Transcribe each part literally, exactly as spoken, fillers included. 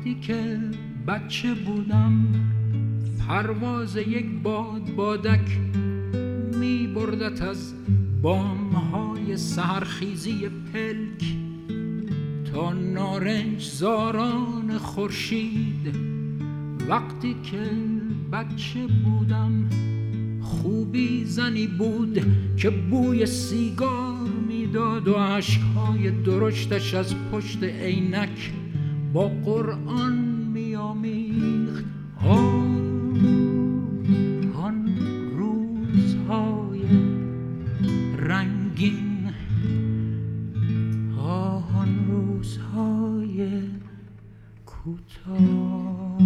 وقتی که بچه بودم پرواز یک باد بادک می بردت از بامهای سحرخیزی پلک تا نارنج زاران خورشید. وقتی که بچه بودم خوبی زنی بود که بوی سیگار میداد و اشکهای درشتش از پشت عینک با قرآن میامیخت. آن روزهای رنگین، آن روزهای کوتاه.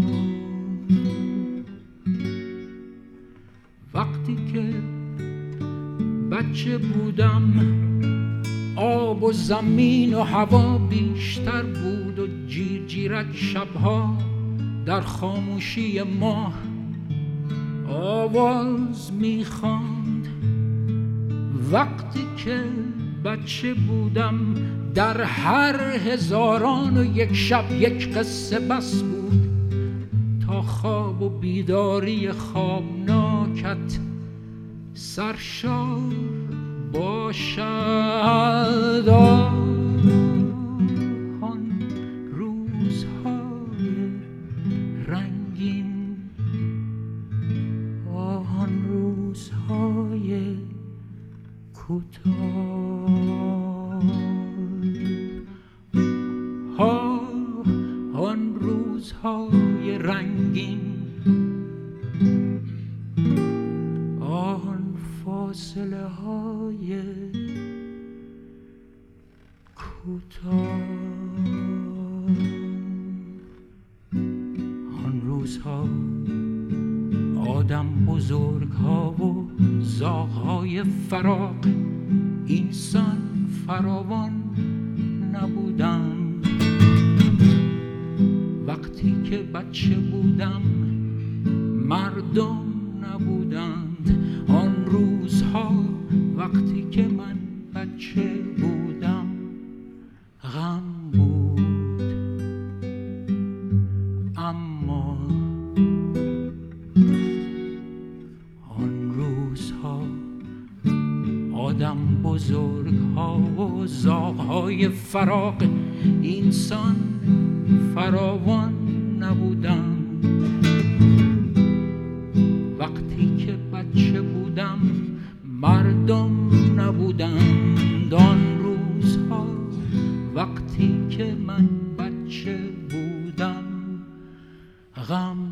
وقتی که بچه بودم آب و زمین و هوا بیشتر بود و جیر جیرک شبها در خاموشی ماه آواز میخواند. وقتی که بچه بودم در هر هزاران و یک شب یک قصه بس بود تا خواب و بیداری خوابناکت سرشار باشد. آن روزهای رنگین، آن روزهای کوتاه، آن روزهای رنگین، آن فاصله های کوتاه، آن روزها آدم بزرگ ها و زاغ های فراق اینسان فراوان نبودند. وقتی که بچه بودم مردم نبودند. آن روزها وقتی که من بچه بودم غم بود، اما آن روزها آدم بزرگ ها و زاغ های فراق اینسان فراوان نبودند. وقتی که بچه بودم مردم نبودند. آن روزها وقتی که من بچه بودم غم